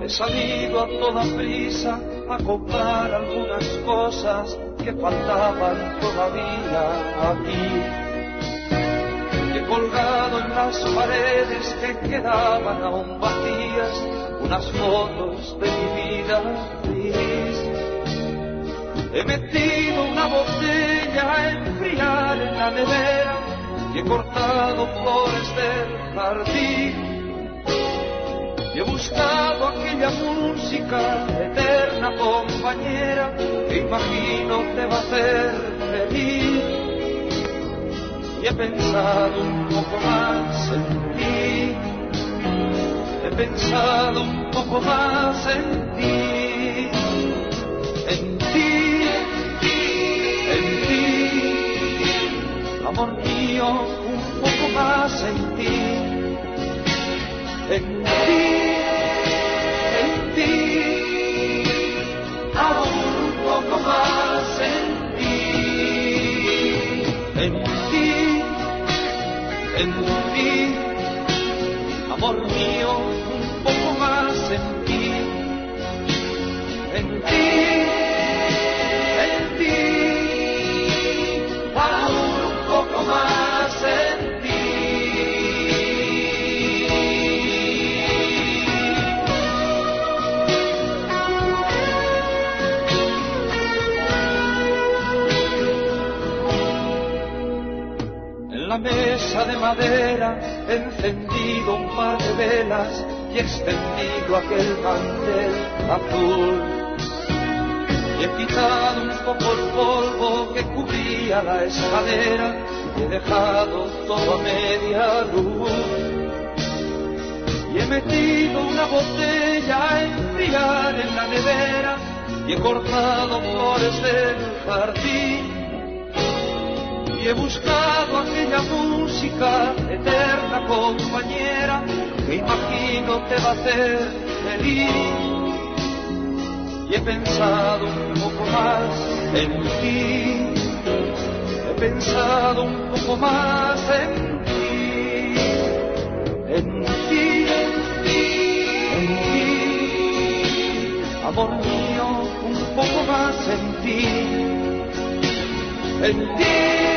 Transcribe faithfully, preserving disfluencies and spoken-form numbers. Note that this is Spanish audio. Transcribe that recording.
he salido a toda prisa a comprar algunas cosas que faltaban todavía aquí. He colgado en las paredes que quedaban aún vacías unas fotos de mi vida feliz. He metido una botella a enfriar en la nevera y he cortado flores del jardín. Y he buscado aquella música, eterna compañera, que imagino te va a hacer feliz. Y he pensado un poco más en ti, he pensado un poco más en ti, en ti, en ti, amor mío, un poco más en ti, en ti, en ti, aún un poco más en ti, en ti, en ti, amor mío, un poco más en ti, en ti, en ti, aún un poco más en ti. En la mesa de madera he encendido un par de velas y he extendido aquel mantel azul. Y he quitado un poco el polvo que cubría la escalera y he dejado todo a media luz. Y he metido una botella a enfriar en la nevera y he cortado flores del jardín. Y he buscado aquella música, eterna compañera, que imagino te va a hacer feliz. Y he pensado un poco más en ti, he pensado un poco más en ti, en ti, en ti, amor mío, un poco más en ti, en ti.